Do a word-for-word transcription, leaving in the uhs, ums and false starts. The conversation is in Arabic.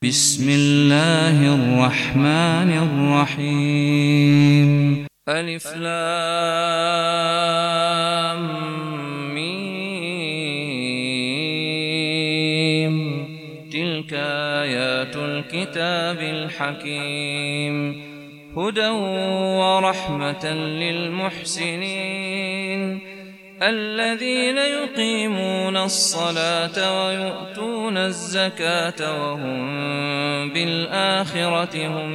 بسم الله الرحمن الرحيم. ألف لام ميم. تلك آيات الكتاب الحكيم، هدى ورحمة للمحسنين الذين يقيمون الصلاة ويؤتون الزكاة وهم بالآخرة هم